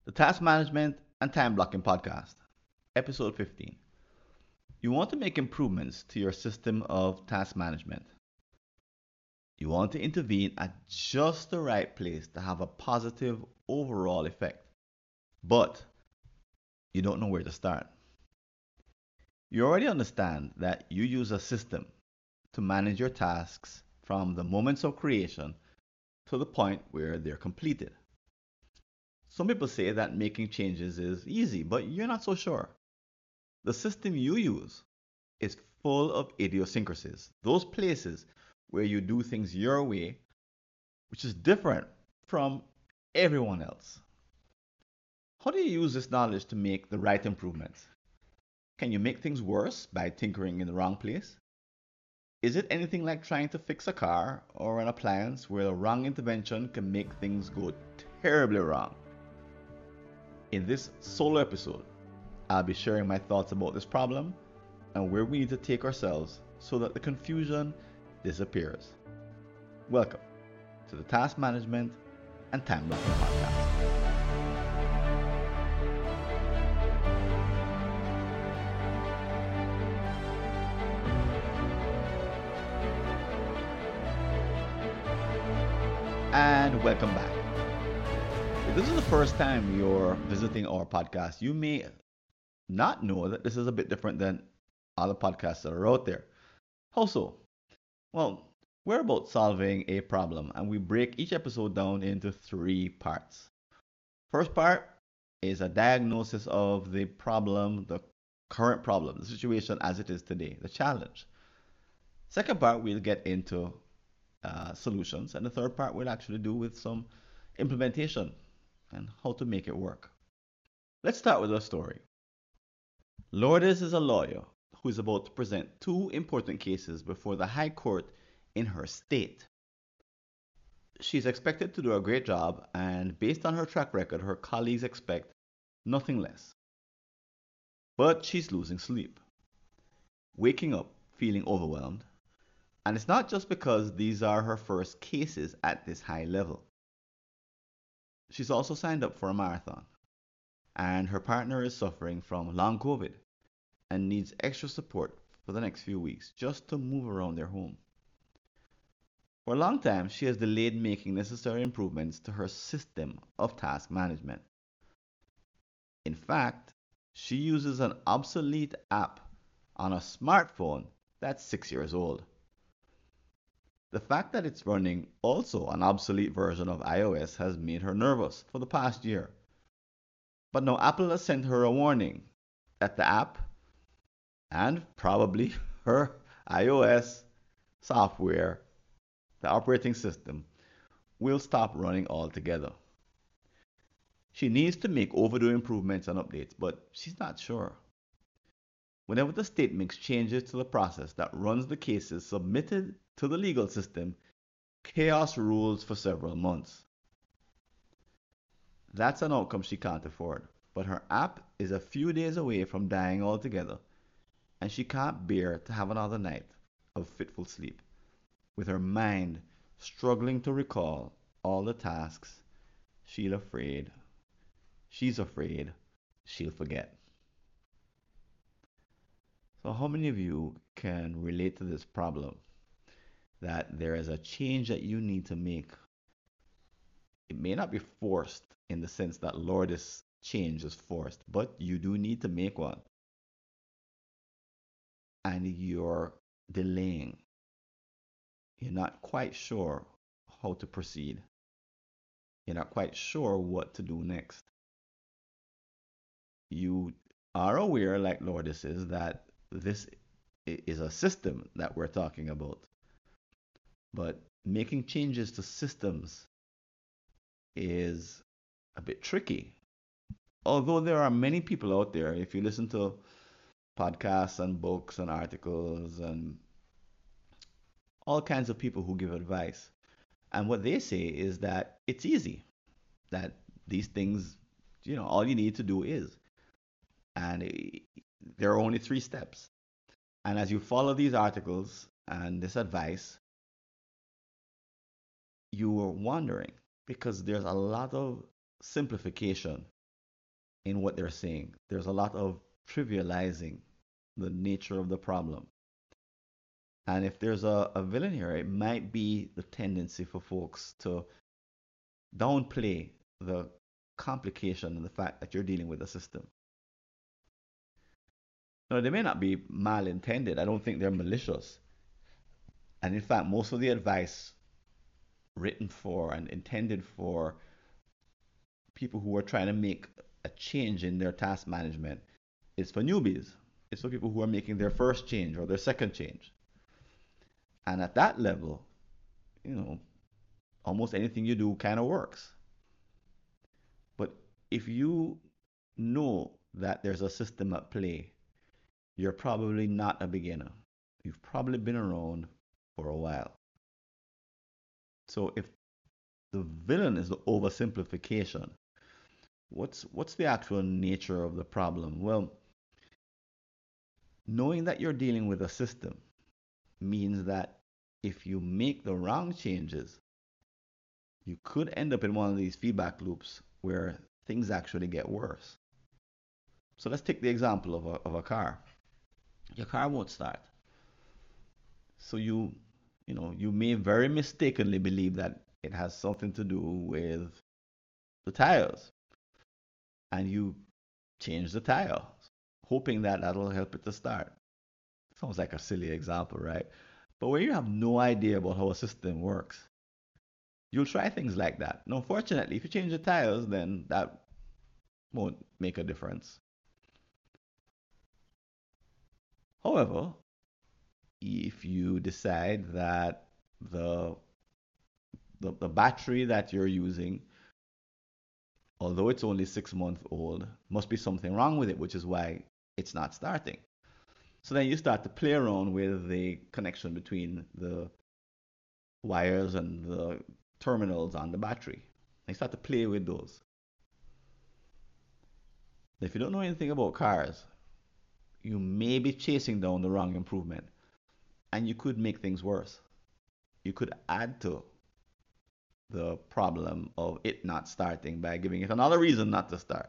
The Task Management and Time Blocking Podcast, Episode 15. You want to make improvements to your system of task management. You want to intervene at just the right place to have a positive overall effect, but you don't know where to start. You already understand that you use a system to manage your tasks from the moments of creation to the point where they're completed. Some people say that making changes is easy, but you're not so sure. The system you use is full of idiosyncrasies, those places where you do things your way, which is different from everyone else. How do you use this knowledge to make the right improvements? Can you make things worse by tinkering in the wrong place? Is it anything like trying to fix a car or an appliance where the wrong intervention can make things go terribly wrong? In this solo episode, I'll be sharing my thoughts about this problem and where we need to take ourselves so that the confusion disappears. Welcome to the Task Management and Time Blocking Podcast. And welcome back. If this is the first time you're visiting our podcast, you may not know that this is a bit different than other podcasts that are out there. How so? Well, we're about solving a problem, and we break each episode down into three parts. First part is a diagnosis of the problem, the current problem, the situation as it is today, the challenge. Second part, we'll get into solutions, and the third part we'll actually do with some implementation and how to make it work. Let's start with a story. Lourdes is a lawyer who is about to present two important cases before the High Court in her state. She's expected to do a great job, and based on her track record, her colleagues expect nothing less. But she's losing sleep, waking up feeling overwhelmed, and it's not just because these are her first cases at this high level. She's also signed up for a marathon, and her partner is suffering from long COVID and needs extra support for the next few weeks just to move around their home. For a long time, she has delayed making necessary improvements to her system of task management. In fact, she uses an obsolete app on a smartphone that's 6 years old. The fact that it's running also an obsolete version of iOS has made her nervous for the past year. But now Apple has sent her a warning that the app and probably her iOS software, the operating system, will stop running altogether. She needs to make overdue improvements and updates, but she's not sure. Whenever the state makes changes to the process that runs the cases submitted to the legal system, chaos rules for several months. That's an outcome she can't afford, but her app is a few days away from dying altogether, and she can't bear to have another night of fitful sleep, with her mind struggling to recall all the tasks she's afraid she'll forget. So how many of you can relate to this problem that there is a change that you need to make? It may not be forced in the sense that Lord, this change is forced, but you do need to make one. And you're delaying. You're not quite sure how to proceed. You're not quite sure what to do next. You are aware, like Lourdes is, that this is a system that we're talking about. But making changes to systems is a bit tricky. Although there are many people out there, if you listen to podcasts and books and articles and all kinds of people who give advice, and what they say is that it's easy, that these things, all you need to do is. And there are only three steps. And as you follow these articles and this advice, you are wondering because there's a lot of simplification in what they're saying. There's a lot of trivializing the nature of the problem. And if there's a villain here, it might be the tendency for folks to downplay the complication and the fact that you're dealing with a system. Now, they may not be malintended. I don't think they're malicious. And in fact, most of the advice written for and intended for people who are trying to make a change in their task management is for newbies. It's for people who are making their first change or their second change. And at that level, you know, almost anything you do kind of works. But if you know that there's a system at play, you're probably not a beginner. You've probably been around for a while. So if the villain is the oversimplification, what's the actual nature of the problem? Well, knowing that you're dealing with a system means that if you make the wrong changes, you could end up in one of these feedback loops where things actually get worse. So let's take the example of a car. Your car won't start. So you may very mistakenly believe that it has something to do with the tires, and you change the tire, hoping that that'll help it to start. Sounds like a silly example, right? But when you have no idea about how a system works, you'll try things like that. Now, fortunately, if you change the tires, then that won't make a difference. However, if you decide that the the battery that you're using, although it's only 6 months old, must be something wrong with it, which is why it's not starting. So then you start to play around with the connection between the wires and the terminals on the battery. And you start to play with those. If you don't know anything about cars, you may be chasing down the wrong improvement, and you could make things worse. You could add to the problem of it not starting by giving it another reason not to start.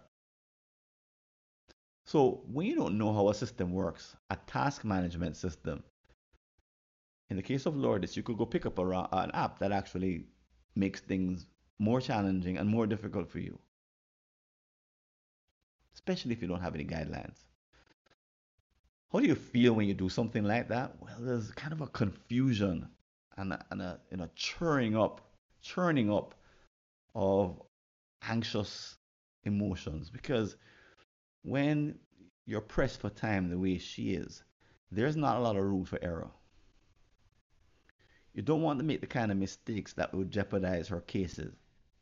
So when you don't know how a system works, a task management system, in the case of Lourdes, you could go pick up an app that actually makes things more challenging and more difficult for you, especially if you don't have any guidelines. How do you feel when you do something like that? Well, there's kind of a confusion and a churning up of anxious emotions because when you're pressed for time the way she is, there's not a lot of room for error. You don't want to make the kind of mistakes that would jeopardize her cases.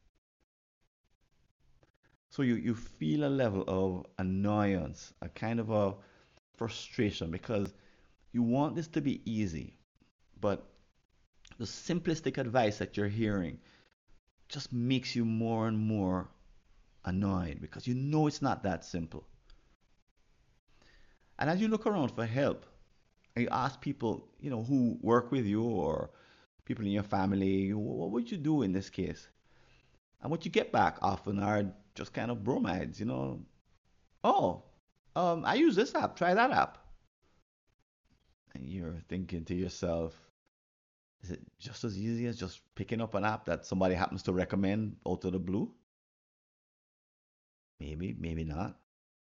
So you feel a level of annoyance, a kind of a frustration because you want this to be easy, but the simplistic advice that you're hearing just makes you more and more annoyed because you know it's not that simple. And as you look around for help, and you ask people, who work with you or people in your family, what would you do in this case? And what you get back often are just kind of bromides. Oh, I use this app, try that app. And you're thinking to yourself, is it just as easy as just picking up an app that somebody happens to recommend out of the blue? Maybe, maybe not.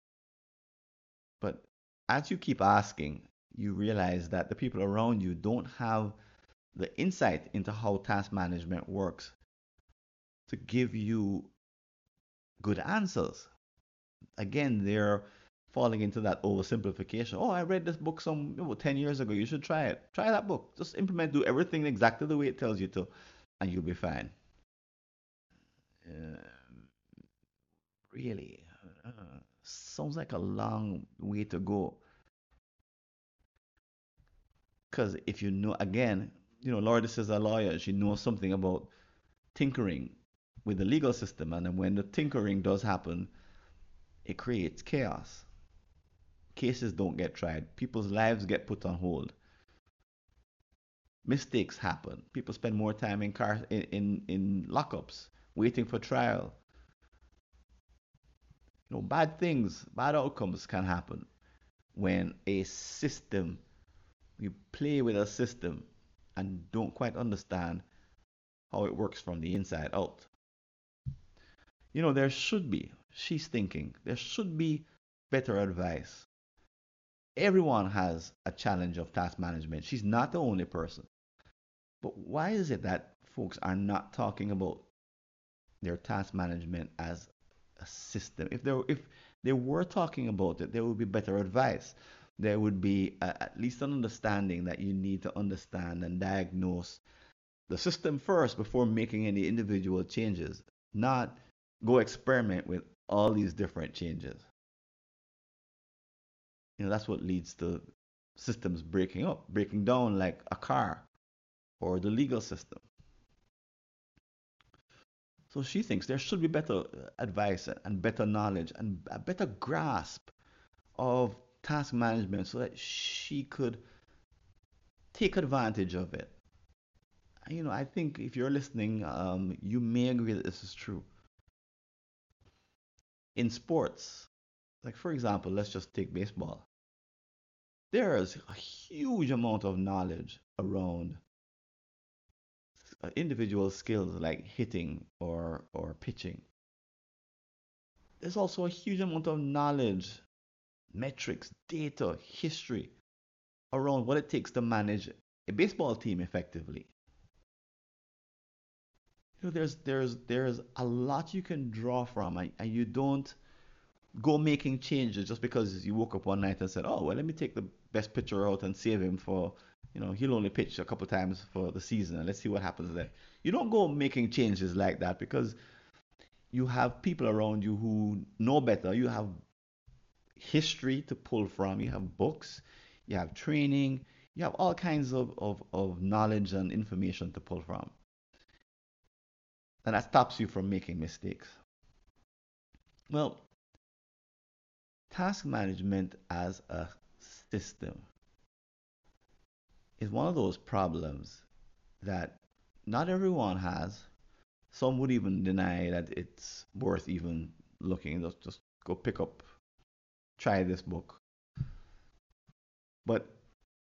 But as you keep asking, you realize that the people around you don't have the insight into how task management works to give you good answers. Again, they're falling into that oversimplification. Oh, I read this book 10 years ago. You should try it. Try that book. Just implement, do everything exactly the way it tells you to, and you'll be fine. Uh, really? Sounds like a long way to go. Because if you know, again, Lourdes is a lawyer. She knows something about tinkering with the legal system. And then when the tinkering does happen, it creates chaos. Cases don't get tried. People's lives get put on hold. Mistakes happen. People spend more time in lockups, waiting for trial. Bad things, bad outcomes can happen when you play with a system and don't quite understand how it works from the inside out. She's thinking, there should be better advice. Everyone has a challenge of task management. She's not the only person. But why is it that folks are not talking about their task management as a system? If they were talking about it, there would be better advice. There would be at least an understanding that you need to understand and diagnose the system first before making any individual changes, not go experiment with all these different changes. That's what leads to systems breaking up, breaking down like a car or the legal system. So she thinks there should be better advice and better knowledge and a better grasp of task management so that she could take advantage of it. I think if you're listening, you may agree that this is true. In sports, like for example, let's just take baseball. There's a huge amount of knowledge around individual skills like hitting or pitching. There's also a huge amount of knowledge, metrics, data, history around what it takes to manage a baseball team effectively. There's a lot you can draw from, and you don't go making changes just because you woke up one night and said, "Oh, well, let me take the best pitcher out and save him for, he'll only pitch a couple times for the season, and let's see what happens then." You don't go making changes like that because you have people around you who know better. You have history to pull from. You have books. You have training. You have all kinds of knowledge and information to pull from. And that stops you from making mistakes. Well, task management as a system is one of those problems that not everyone has. Some would even deny that it's worth even looking. Just go pick up, try this book. But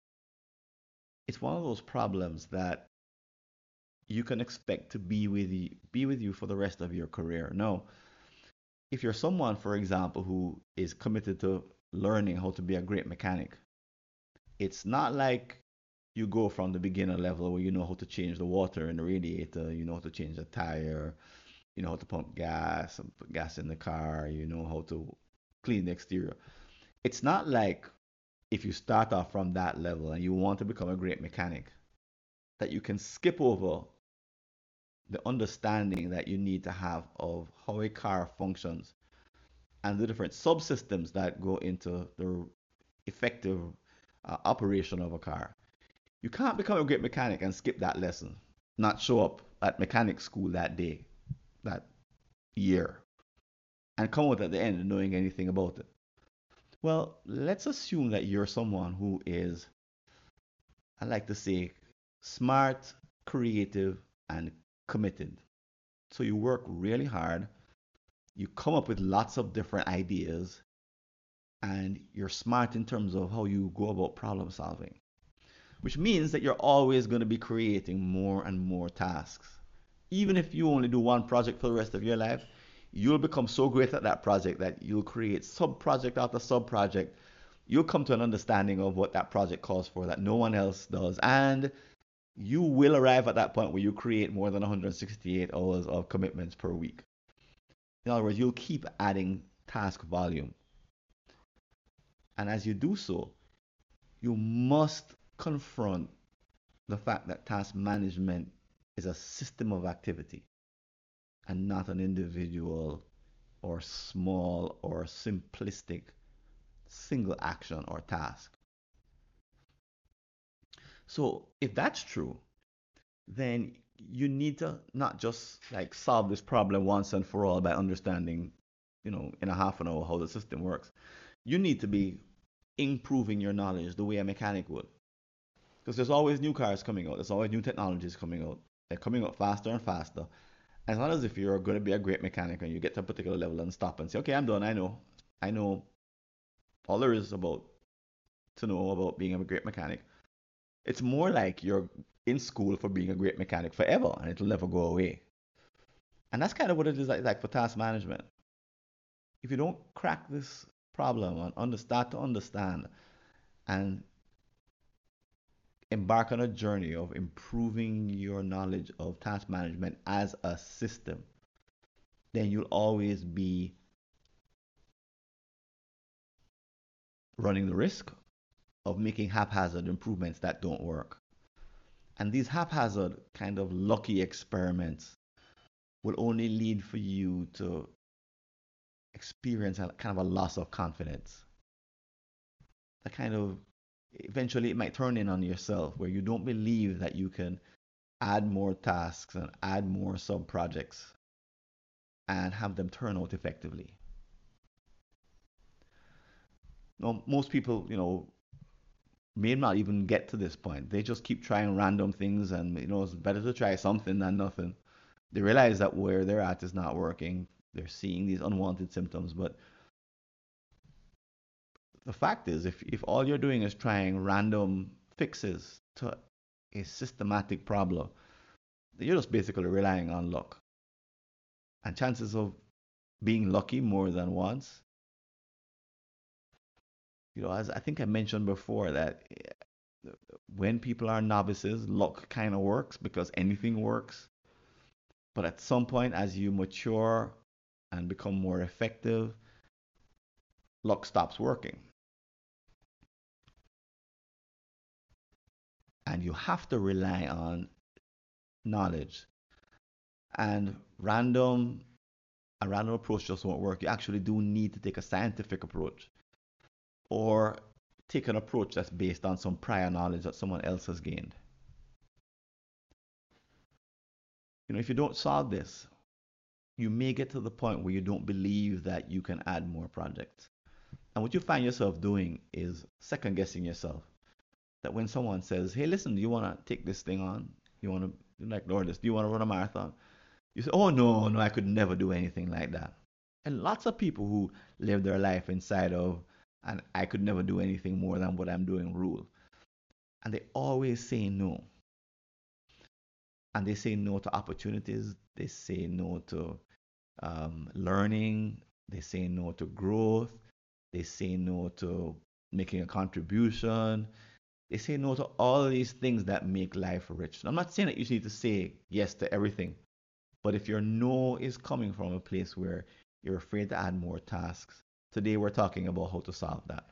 it's one of those problems that you can expect to be with you for the rest of your career. No, if you're someone, for example, who is committed to learning how to be a great mechanic, it's not like you go from the beginner level where you know how to change the water in the radiator, you know how to change the tire, you know how to pump gas, and put gas in the car, you know how to clean the exterior. It's not like if you start off from that level and you want to become a great mechanic, that you can skip over the understanding that you need to have of how a car functions and the different subsystems that go into the effective operation of a car. You can't become a great mechanic and skip that lesson, not show up at mechanic school that day, that year, and come out at the end knowing anything about it. Well, let's assume that you're someone who is, I like to say, smart, creative, and committed. So you work really hard, you come up with lots of different ideas, and you're smart in terms of how you go about problem solving, which means that you're always going to be creating more and more tasks. Even if you only do one project for the rest of your life, you'll become so great at that project that you'll create sub project after sub project. You'll come to an understanding of what that project calls for that no one else does. And you will arrive at that point where you create more than 168 hours of commitments per week. In other words, you'll keep adding task volume. And as you do so, you must confront the fact that task management is a system of activity and not an individual or small or simplistic single action or task. So if that's true, then you need to not just like solve this problem once and for all by understanding, in a half an hour how the system works. You need to be improving your knowledge the way a mechanic would. Because there's always new cars coming out, there's always new technologies coming out. They're coming out faster and faster. As long as if you're going to be a great mechanic and you get to a particular level and stop and say, okay, I'm done. I know all there is about to know about being a great mechanic. It's more like you're in school for being a great mechanic forever and it'll never go away. And that's kind of what it is like for task management. If you don't crack this problem and start to understand and embark on a journey of improving your knowledge of task management as a system, then you'll always be running the risk of making haphazard improvements that don't work. And these haphazard kind of lucky experiments will only lead for you to experience a kind of a loss of confidence. That kind of eventually it might turn in on yourself where you don't believe that you can add more tasks and add more sub projects and have them turn out effectively. Now, most people, may not even get to this point. They just keep trying random things, and it's better to try something than nothing. They realize that where they're at is not working. They're seeing these unwanted symptoms, but the fact is, if all you're doing is trying random fixes to a systematic problem, you're just basically relying on luck. And chances of being lucky more than once, as I think I mentioned before, that when people are novices, luck kind of works because anything works. But at some point, as you mature and become more effective, luck stops working. And you have to rely on knowledge. And a random approach just won't work. You actually do need to take a scientific approach or take an approach that's based on some prior knowledge that someone else has gained. If you don't solve this, you may get to the point where you don't believe that you can add more projects. And what you find yourself doing is second guessing yourself. That when someone says, hey, listen, do you want to take this thing on? You want to, like, Lord, do you want to run a marathon? You say, oh, no, no, I could never do anything like that. And lots of people who live their life inside of, and I could never do anything more than what I'm doing rule. And they always say no. And they say no to opportunities. They say no to learning. They say no to growth. They say no to making a contribution. They say no to all of these things that make life rich. I'm not saying that you need to say yes to everything, but if your no is coming from a place where you're afraid to add more tasks, today we're talking about how to solve that.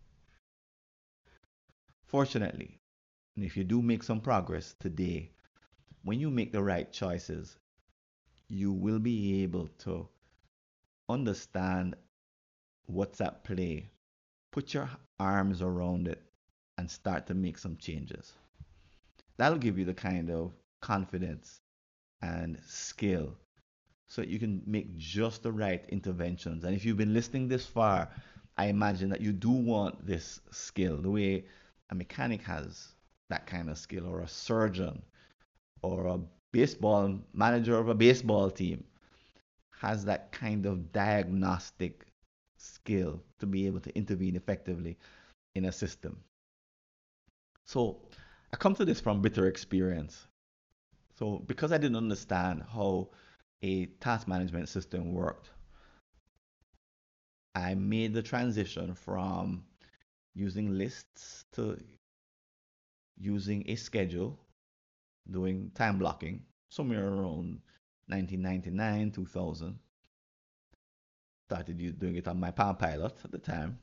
Fortunately, and if you do make some progress today, when you make the right choices, you will be able to understand what's at play, put your arms around it, and start to make some changes. That'll give you the kind of confidence and skill so that you can make just the right interventions. And if you've been listening this far, I imagine that you do want this skill, the way a mechanic has that kind of skill, or a surgeon, or a baseball manager of a baseball team has that kind of diagnostic skill to be able to intervene effectively in a system. So I come to this from bitter experience. So because I didn't understand how a task management system worked, I made the transition from using lists to using a schedule, doing time blocking, somewhere around 1999, 2000. Started doing it on my Palm Pilot at the time.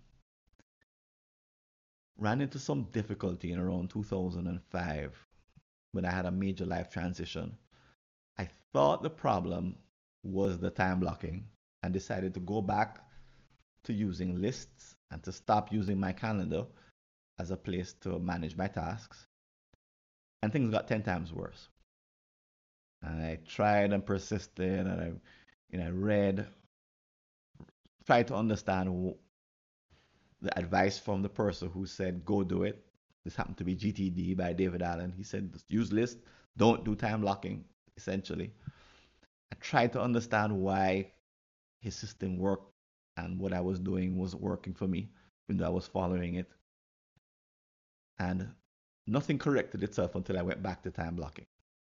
Ran into some difficulty in around 2005 when I had a major life transition. I thought the problem was the time blocking and decided to go back to using lists and to stop using my calendar as a place to manage my tasks. And things got 10 times worse. And I tried and persisted, and I read, tried to understand the advice from the person who said, go do it. This happened to be GTD by David Allen. He said, use lists, don't do time blocking, essentially. I tried to understand why his system worked and what I was doing wasn't working for me, even though I was following it. And nothing corrected itself until I went back to time blocking.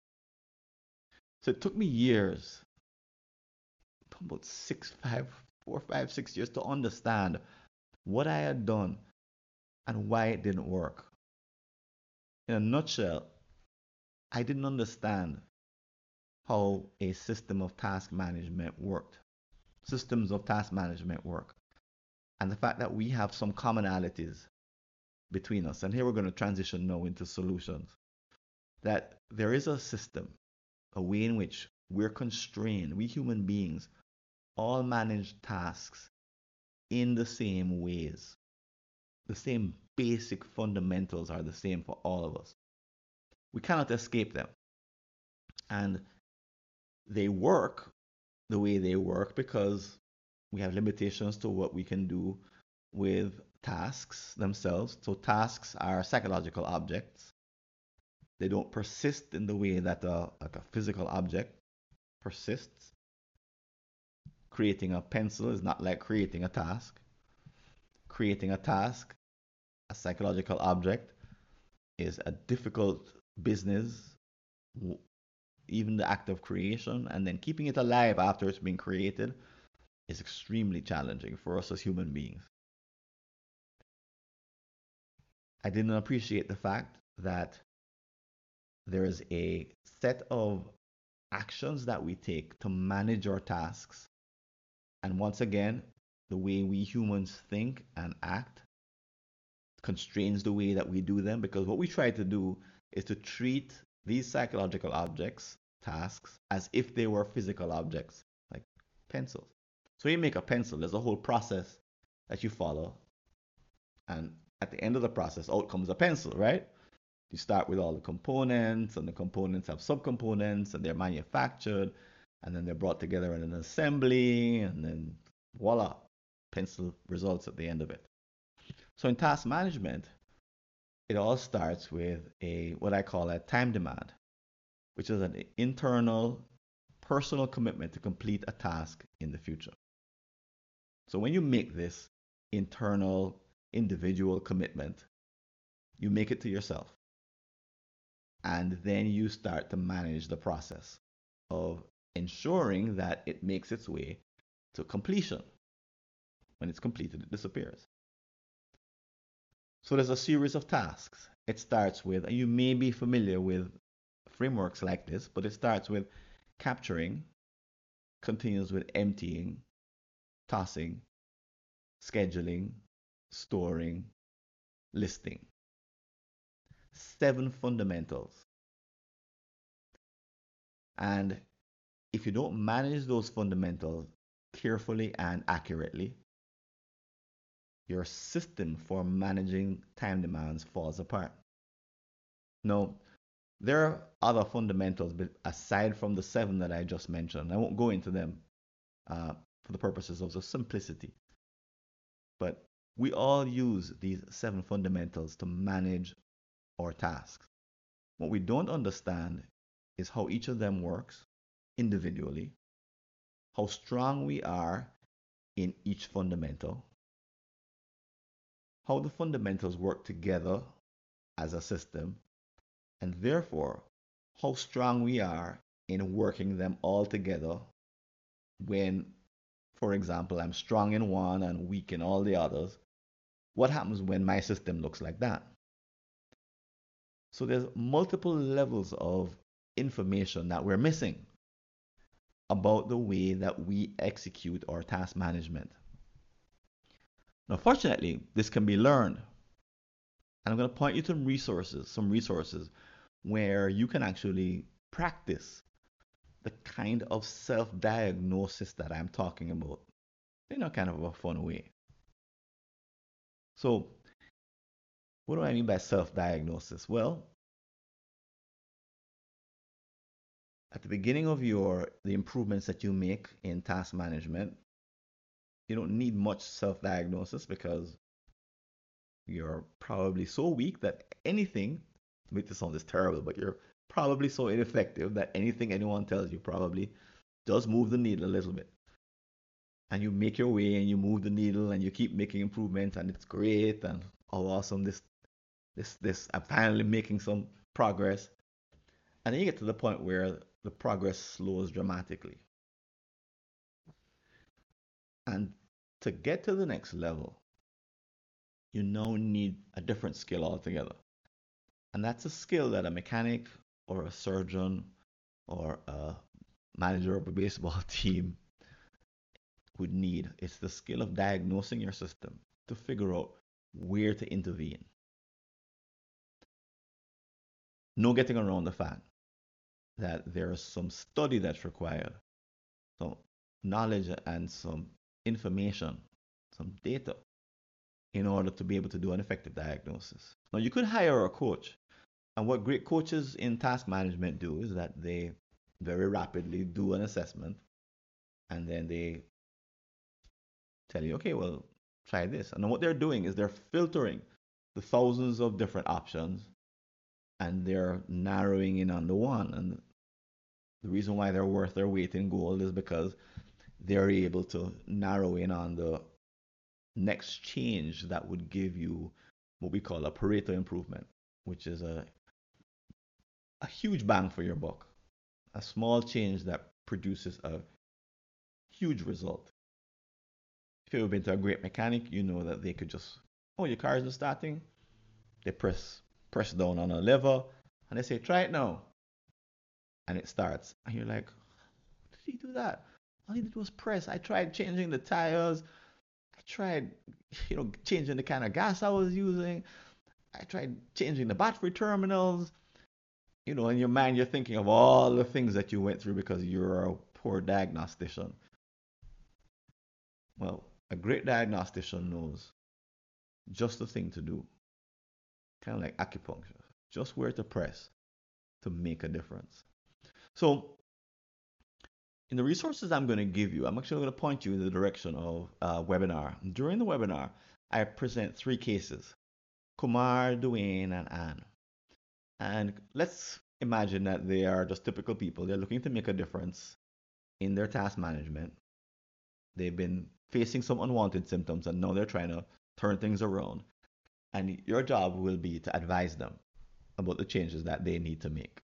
So it took me years, about 4, 5, 6 years to understand what I had done and why it didn't work. In a nutshell, I didn't understand how a system of task management worked. Systems of task management work. And the fact that we have some commonalities between us. And here we're going to transition now into solutions. That there is a system, a way in which we're constrained, we human beings all manage tasks in the same ways. The same basic fundamentals are the same for all of us. We cannot escape them. And they work the way they work because we have limitations to what we can do with tasks themselves. So tasks are psychological objects. They don't persist in the way that like a physical object persists. Creating a pencil is not like creating a task. Creating a task, a psychological object, is a difficult business, even the act of creation, and then keeping it alive after it's been created is extremely challenging for us as human beings. I didn't appreciate the fact that there is a set of actions that we take to manage our tasks. And once again, the way we humans think and act constrains the way that we do them, because what we try to do is to treat these psychological objects, tasks, as if they were physical objects, like pencils. So you make a pencil, there's a whole process that you follow. And at the end of the process, out comes a pencil, right? You start with all the components, and the components have subcomponents, and they're manufactured, and then they're brought together in an assembly, and then voila, pencil results at the end of it. So in task management, it all starts with a what I call a time demand, which is an internal personal commitment to complete a task in the future. So when you make this internal individual commitment, you make it to yourself. And then you start to manage the process of ensuring that it makes its way to completion. When it's completed, it disappears. So there's a series of tasks. It starts with, and you may be familiar with frameworks like this, but it starts with capturing, continues with emptying, tossing, scheduling, storing, listing. 7 fundamentals. And if you don't manage those fundamentals carefully and accurately, your system for managing time demands falls apart. Now, there are other fundamentals aside from the 7 that I just mentioned. I won't go into them for the purposes of the simplicity. But we all use these 7 fundamentals to manage our tasks. What we don't understand is how each of them works individually, how strong we are in each fundamental, how the fundamentals work together as a system, and therefore how strong we are in working them all together when, for example, I'm strong in one and weak in all the others. What happens when my system looks like that? So there's multiple levels of information that we're missing about the way that we execute our task management. Now, fortunately, this can be learned. And I'm going to point you to some resources where you can actually practice the kind of self-diagnosis that I'm talking about in a kind of a fun way. So, what do I mean by self-diagnosis? Well, at the beginning of the improvements that you make in task management, you don't need much self-diagnosis because you're probably so weak that anything, make this sound this terrible, but you're probably so ineffective that anything anyone tells you probably does move the needle a little bit. And you make your way and you move the needle and you keep making improvements and it's great and oh awesome this I'm finally making some progress. And then you get to the point where the progress slows dramatically. And to get to the next level, you now need a different skill altogether. And that's a skill that a mechanic or a surgeon or a manager of a baseball team would need. It's the skill of diagnosing your system to figure out where to intervene. No getting around the fact that there's some study that's required, some knowledge and some information, some data in order to be able to do an effective diagnosis. Now, you could hire a coach, and what great coaches in task management do is that they very rapidly do an assessment and then they tell you, okay, well, try this. And then what they're doing is they're filtering the thousands of different options and they're narrowing in on the one. And the reason why they're worth their weight in gold is because they're able to narrow in on the next change that would give you what we call a Pareto improvement, which is a huge bang for your buck, a small change that produces a huge result. If you've ever been to a great mechanic, you know that they could just, oh, your car isn't starting. They press down on a lever and they say, try it now. And it starts. And you're like, how did he do that? All he did was press. I tried changing the tires. I tried, changing the kind of gas I was using. I tried changing the battery terminals. In your mind, you're thinking of all the things that you went through because you're a poor diagnostician. Well, a great diagnostician knows just the thing to do, kind of like acupuncture, just where to press to make a difference. So, in the resources I'm going to give you, I'm actually going to point you in the direction of a webinar. During the webinar, I present 3 cases: Kumar, Dwayne, and Anne. And let's imagine that they are just typical people. They're looking to make a difference in their task management. They've been facing some unwanted symptoms and now they're trying to turn things around. And your job will be to advise them about the changes that they need to make.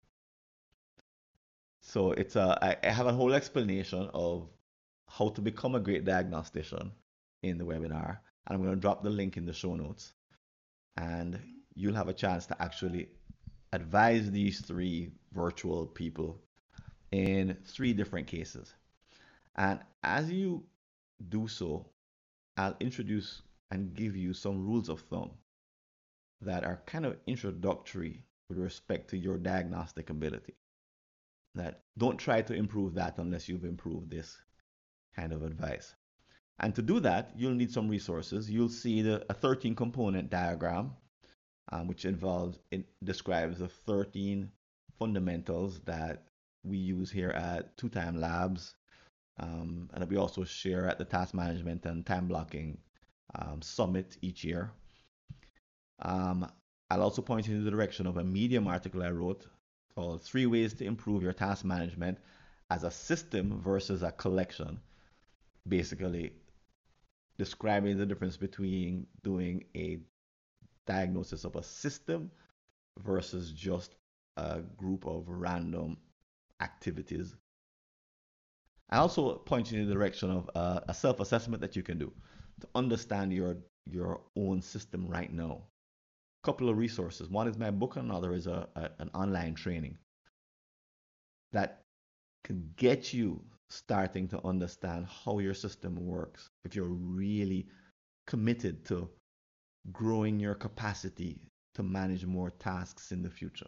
So I have a whole explanation of how to become a great diagnostician in the webinar. And I'm going to drop the link in the show notes. And you'll have a chance to actually advise these 3 virtual people in 3 different cases. And as you do so, I'll introduce and give you some rules of thumb that are kind of introductory with respect to your diagnostic ability. That don't try to improve that unless you've improved this kind of advice. And to do that, you'll need some resources. You'll see a 13 component diagram, which describes the 13 fundamentals that we use here at Two Time Labs, and that we also share at the Task Management and Time Blocking Summit each year. I'll also point you in the direction of a Medium article I wrote called 3 Ways to Improve Your Task Management as a System versus a Collection. Basically, describing the difference between doing a diagnosis of a system versus just a group of random activities. I also point you in the direction of a self-assessment that you can do to understand your own system right now. A couple of resources. One is my book, and another is an online training that can get you starting to understand how your system works if you're really committed to growing your capacity to manage more tasks in the future.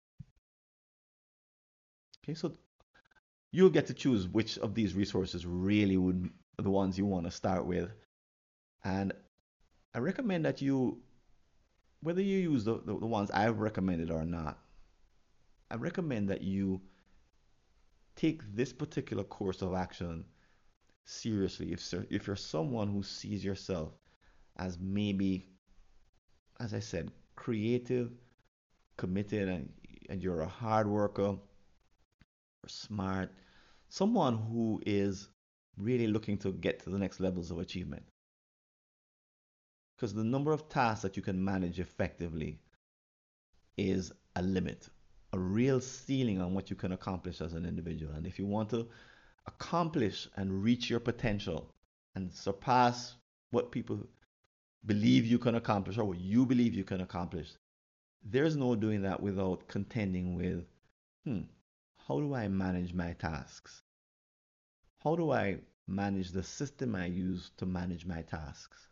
Okay, so you'll get to choose which of these resources really would be the ones you want to start with. And I recommend that whether you use the ones I've recommended or not, I recommend that you take this particular course of action seriously. If you're someone who sees yourself as maybe, as I said, creative, committed, and you're a hard worker, or smart, someone who is really looking to get to the next levels of achievement. Because the number of tasks that you can manage effectively is a limit, a real ceiling on what you can accomplish as an individual. And if you want to accomplish and reach your potential and surpass what people believe you can accomplish or what you believe you can accomplish, there's no doing that without contending with, how do I manage my tasks? How do I manage the system I use to manage my tasks?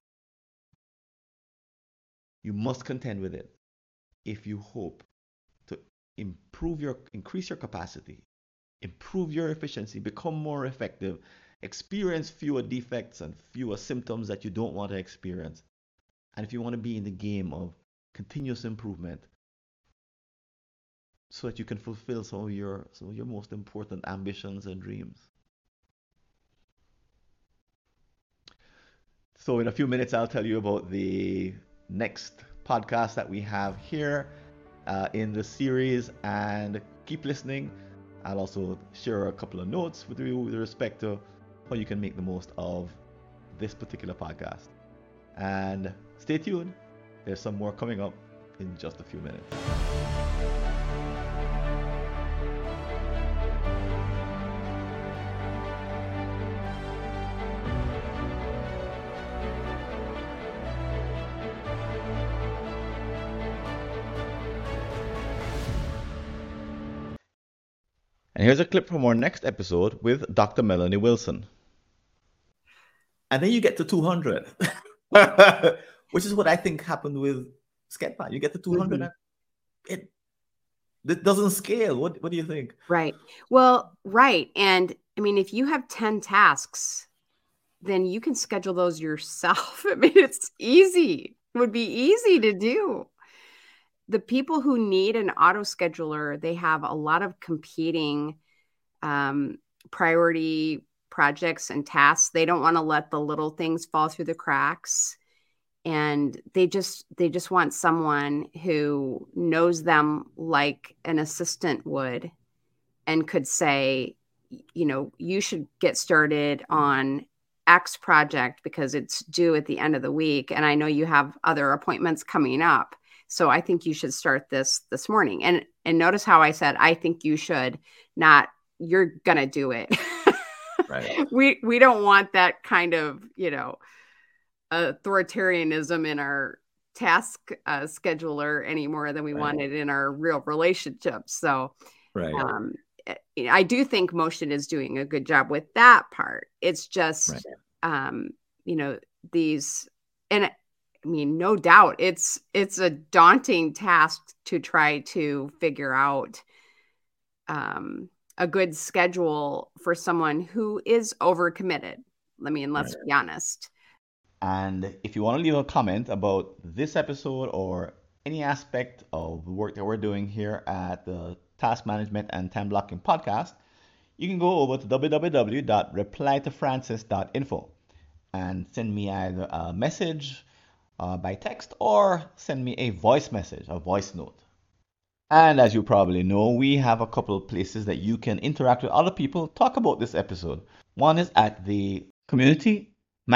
You must contend with it if you hope to increase your capacity, improve your efficiency, become more effective, experience fewer defects and fewer symptoms that you don't want to experience. And if you want to be in the game of continuous improvement so that you can fulfill some of your most important ambitions and dreams. So in a few minutes, I'll tell you about the next podcast that we have here in the series, and keep listening. I'll also share a couple of notes with you with respect to how you can make the most of this particular podcast. And stay tuned. There's some more coming up in just a few minutes. And here's a clip from our next episode with Dr. Melanie Wilson. And then you get to 200, which is what I think happened with Sketpad. You get to 200, and it doesn't scale. What do you think? Right. Well, right. And I mean, if you have 10 tasks, then you can schedule those yourself. I mean, it's easy. It would be easy to do. The people who need an auto scheduler, they have a lot of competing priority projects and tasks. They don't want to let the little things fall through the cracks. And they just want someone who knows them like an assistant would and could say, you should get started on X project because it's due at the end of the week. And I know you have other appointments coming up. So I think you should start this morning. And notice how I said, I think you should, not you're going to do it. Right. We don't want that kind of, authoritarianism in our task scheduler any more than we want it in our real relationships. So right. I do think Motion is doing a good job with that part. It's just, these, and I mean, no doubt it's a daunting task to try to figure out a good schedule for someone who is overcommitted. I mean, let's be honest. And if you want to leave a comment about this episode or any aspect of the work that we're doing here at the Task Management and Time Blocking Podcast, you can go over to www.replytofrancis.info and send me either a message by text or send me a voice message, a voice note. And as you probably know, we have a couple of places that you can interact with other people, talk about this episode. One is at the community,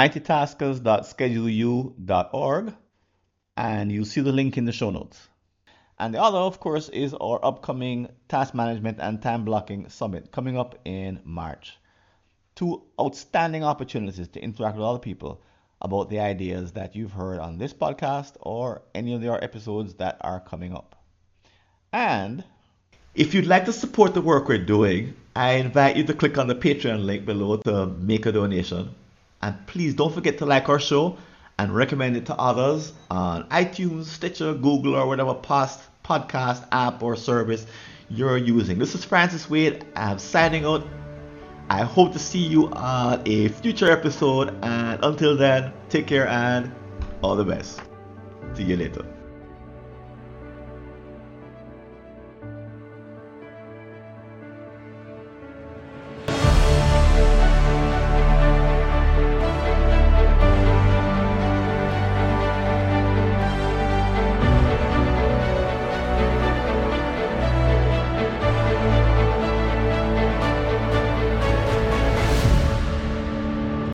mightytaskers.scheduleu.org, and you'll see the link in the show notes. And the other, of course, is our upcoming Task Management and Time Blocking Summit coming up in March. 2 outstanding opportunities to interact with other people about the ideas that you've heard on this podcast or any of our episodes that are coming up. And if you'd like to support the work we're doing, I invite you to click on the Patreon link below to make a donation. And please don't forget to like our show and recommend it to others on iTunes, Stitcher, Google, or whatever podcast app or service you're using. This is Francis Wade. I'm signing out. I hope to see you on a future episode. And until then, take care and all the best. See you later.